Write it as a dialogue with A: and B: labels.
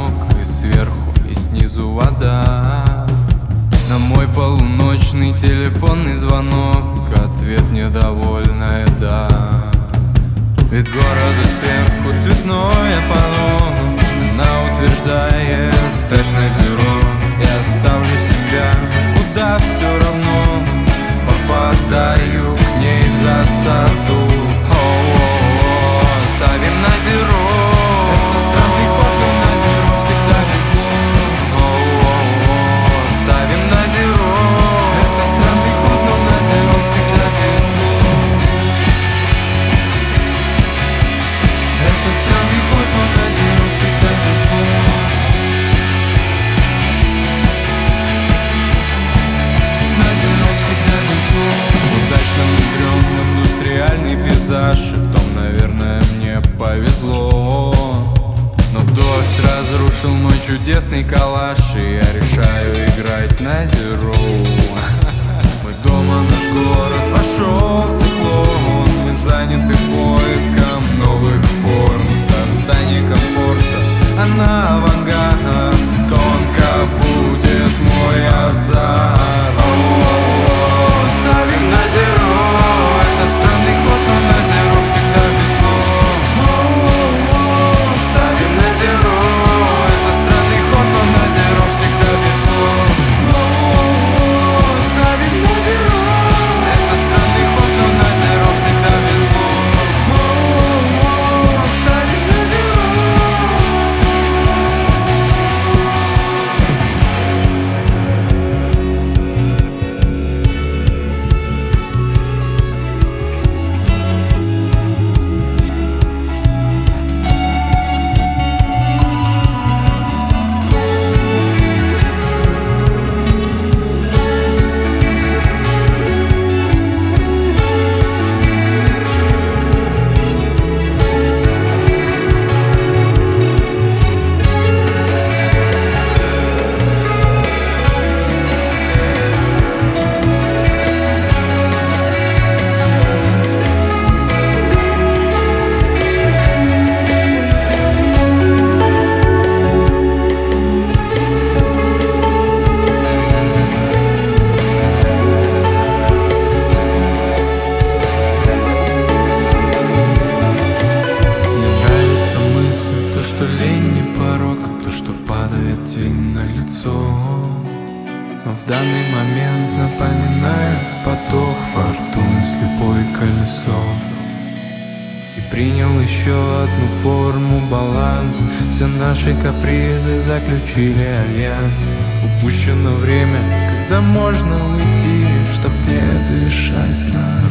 A: огонек, и сверху, и снизу вода. На мой полуночный телефонный звонок ответ недовольная «да». Вид города сверху цветное панно, она утверждает «ставь на зеро». Я ставлю себя, куда все равно, попадаю к ней в засаду. Ставим на зеро. Это странный ход, но на зеро всегда везло. Ставим на зеро. Это странный ход, но на зеро всегда везло. Это странный ход, но на зеро всегда везло. На зеро всегда везло. Удачно внедрен индустриальный пейзаж, и в том, наверное, мне повезло. Но дождь разрушил мой чудесный коллаж, и я решаю играть на зеро. Мы дома, наш город вошел в циклон. Мы заняты поиском новых форм в создании комфорта, а на авангард тонко будет мой азарт. Ставим на зеро. Это странный ход, но на зеро всегда везло. Ставим на зеро. Это странный ход, но на зеро всегда везло. Ставим на зеро. Это странный ход, но на зеро всегда везло. Ставим на зеро. Что лень не порок, то, что падает тень на лицо. Но в данный момент напоминает поток фортуны, слепое колесо. И принял еще одну форму баланс. Все наши капризы заключили альянс. Упущено время, когда можно уйти, чтоб не дышать на